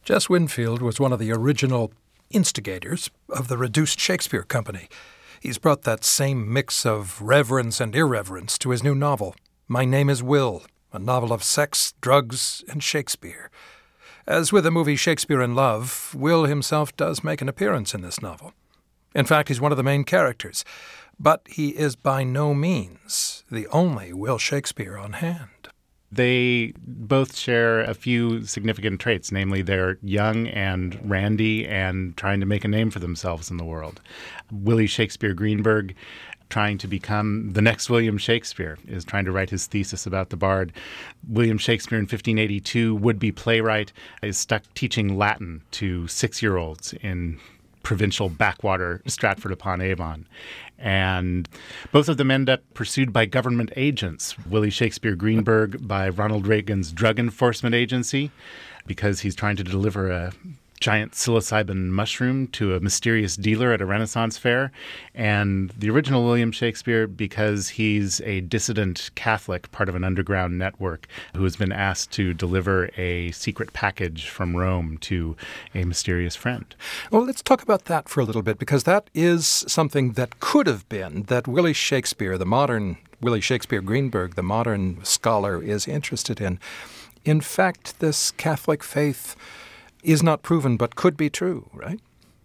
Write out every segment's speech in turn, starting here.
Jess Winfield was one of the original instigators of the Reduced Shakespeare Company. He's brought that same mix of reverence and irreverence to his new novel, My Name is Will, a novel of sex, drugs, and Shakespeare. As with the movie Shakespeare in Love, Will himself does make an appearance in this novel. In fact, he's one of the main characters, but he is by no means the only Will Shakespeare on hand. They both share a few significant traits, namely they're young and randy and trying to make a name for themselves in the world. Willie Shakespeare Greenberg, trying to become the next William Shakespeare, is trying to write his thesis about the Bard. William Shakespeare in 1582, would-be playwright, is stuck teaching Latin to 6-year-olds in provincial backwater Stratford-upon-Avon. And both of them end up pursued by government agents. Willie Shakespeare Greenberg by Ronald Reagan's Drug Enforcement Agency, because he's trying to deliver a giant psilocybin mushroom to a mysterious dealer at a Renaissance fair. And the original William Shakespeare because he's a dissident Catholic, part of an underground network, who has been asked to deliver a secret package from Rome to a mysterious friend. Well, let's talk about that for a little bit, because that is something that could have been that Willie Shakespeare, the modern Willie Shakespeare Greenberg, the modern scholar, is interested in. In fact, this Catholic faith is not proven but could be true, right?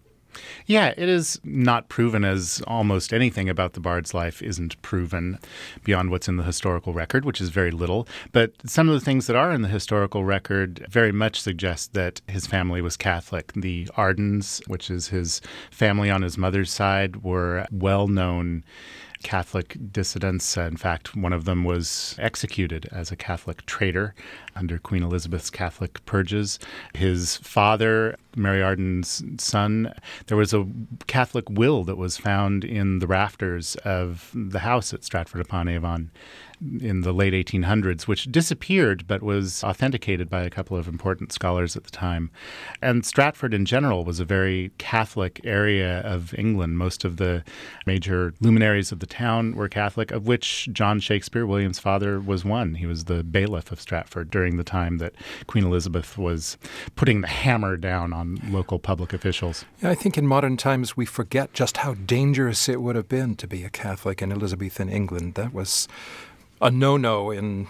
Yeah, it is not proven, as almost anything about the Bard's life isn't proven beyond what's in the historical record, which is very little. But some of the things that are in the historical record very much suggest that his family was Catholic. The Ardens, which is his family on his mother's side, were well-known Catholic dissidents. In fact, one of them was executed as a Catholic traitor under Queen Elizabeth's Catholic purges. His father, Mary Arden's son, there was a Catholic will that was found in the rafters of the house at Stratford-upon-Avon in the late 1800s, which disappeared but was authenticated by a couple of important scholars at the time. And Stratford in general was a very Catholic area of England. Most of the major luminaries of the town were Catholic, of which John Shakespeare, William's father, was one. He was the bailiff of Stratford during the time that Queen Elizabeth was putting the hammer down on local public officials. Yeah, I think in modern times we forget just how dangerous it would have been to be a Catholic in Elizabethan England. That was a no-no in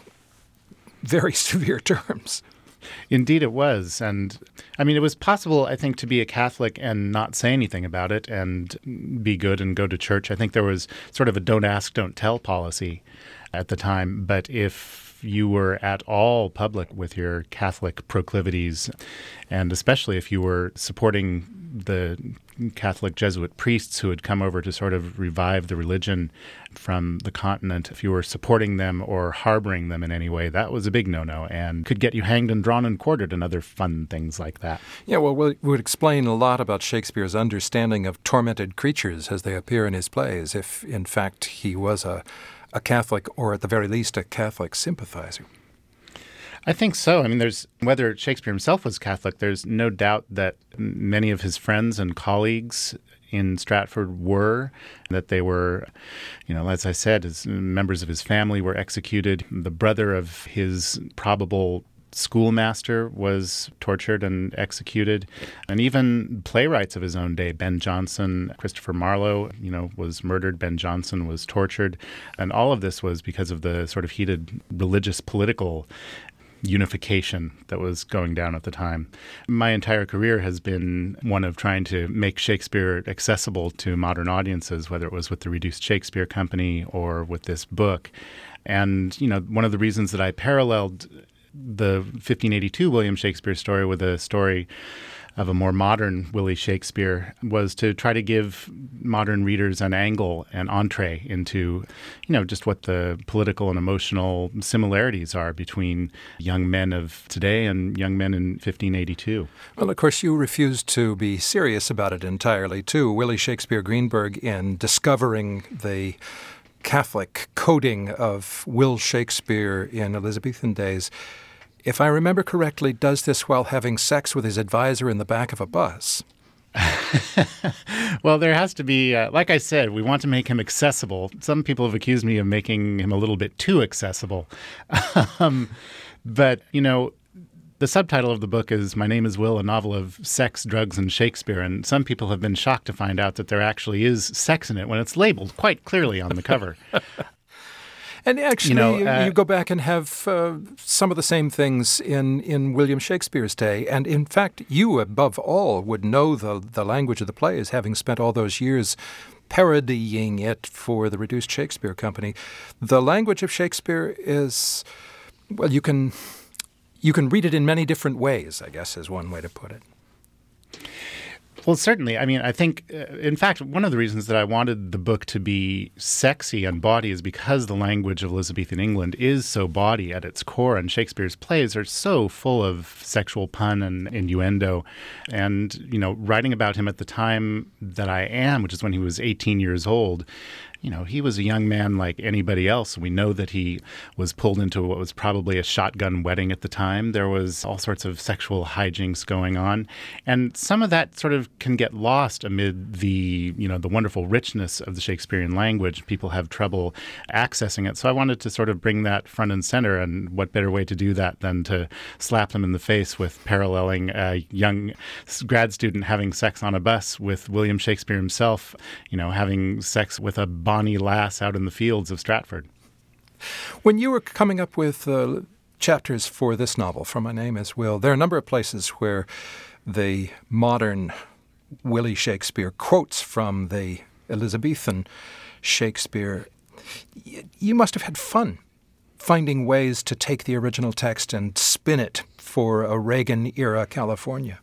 very severe terms. Indeed it was. And I mean, it was possible, I think, to be a Catholic and not say anything about it and be good and go to church. I think there was sort of a don't ask, don't tell policy at the time. But if you were at all public with your Catholic proclivities, and especially if you were supporting the Catholic Jesuit priests who had come over to sort of revive the religion from the continent, if you were supporting them or harboring them in any way, that was a big no-no and could get you hanged and drawn and quartered and other fun things like that. Yeah, well, it would explain a lot about Shakespeare's understanding of tormented creatures as they appear in his plays, if in fact he was a Catholic, or at the very least a Catholic sympathizer. I think so. I mean, whether Shakespeare himself was Catholic, there's no doubt that many of his friends and colleagues in Stratford were, that they were, as I said, as members of his family were executed. The brother of his probable schoolmaster was tortured and executed. And even playwrights of his own day, Ben Jonson, Christopher Marlowe, was murdered. Ben Jonson was tortured. And all of this was because of the sort of heated religious political unification that was going down at the time. My entire career has been one of trying to make Shakespeare accessible to modern audiences, whether it was with the Reduced Shakespeare Company or with this book. And, one of the reasons that I paralleled the 1582 William Shakespeare story with a story of a more modern Willie Shakespeare was to try to give modern readers an angle, an entree into, just what the political and emotional similarities are between young men of today and young men in 1582. Well, of course, you refused to be serious about it entirely, too. Willie Shakespeare Greenberg, in discovering the Catholic coding of Will Shakespeare in Elizabethan days, if I remember correctly, does this while having sex with his advisor in the back of a bus. Well, there has to be, like I said, we want to make him accessible. Some people have accused me of making him a little bit too accessible. But, The subtitle of the book is My Name is Will, a novel of sex, drugs, and Shakespeare. And some people have been shocked to find out that there actually is sex in it when it's labeled quite clearly on the cover. And actually, you go back and have some of the same things in William Shakespeare's day. And in fact, you, above all, would know the language of the plays, having spent all those years parodying it for the Reduced Shakespeare Company. The language of Shakespeare is, well, you can read it in many different ways, I guess, is one way to put it. Well, certainly. I mean, I think, in fact, one of the reasons that I wanted the book to be sexy and bawdy is because the language of Elizabethan England is so bawdy at its core, and Shakespeare's plays are so full of sexual pun and innuendo. And, writing about him at the time that I am, which is when he was 18 years old, he was a young man like anybody else. We know that he was pulled into what was probably a shotgun wedding at the time. There was all sorts of sexual hijinks going on. And some of that sort of can get lost amid the wonderful richness of the Shakespearean language. People have trouble accessing it. So I wanted to sort of bring that front and center. And what better way to do that than to slap them in the face with paralleling a young grad student having sex on a bus with William Shakespeare himself, having sex with a bonny lass out in the fields of Stratford. When you were coming up with chapters for this novel, For My Name is Will, there are a number of places where the modern Willie Shakespeare quotes from the Elizabethan Shakespeare. You must have had fun finding ways to take the original text and spin it for a Reagan-era California.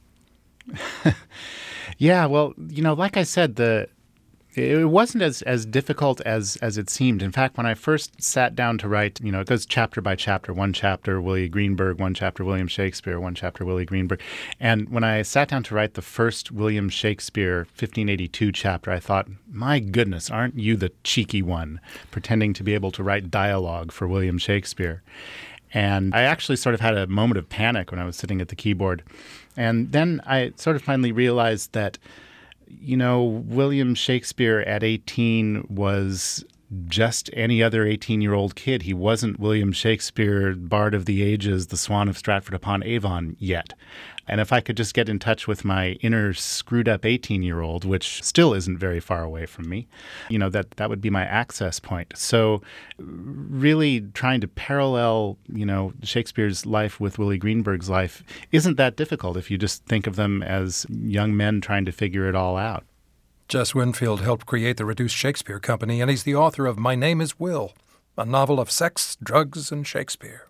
Yeah, well, like I said, it wasn't as difficult as it seemed. In fact, when I first sat down to write, it goes chapter by chapter, one chapter Willie Greenberg, one chapter William Shakespeare, one chapter Willie Greenberg. And when I sat down to write the first William Shakespeare 1582 chapter, I thought, my goodness, aren't you the cheeky one, pretending to be able to write dialogue for William Shakespeare? And I actually sort of had a moment of panic when I was sitting at the keyboard. And then I sort of finally realized that William Shakespeare at 18 was just any other 18-year-old kid. He wasn't William Shakespeare, Bard of the Ages, the Swan of Stratford-upon-Avon yet. And if I could just get in touch with my inner screwed-up 18-year-old, which still isn't very far away from me, that would be my access point. So really trying to parallel, Shakespeare's life with Willie Greenberg's life isn't that difficult if you just think of them as young men trying to figure it all out. Jess Winfield helped create the Reduced Shakespeare Company, and he's the author of My Name is Will, a novel of sex, drugs, and Shakespeare.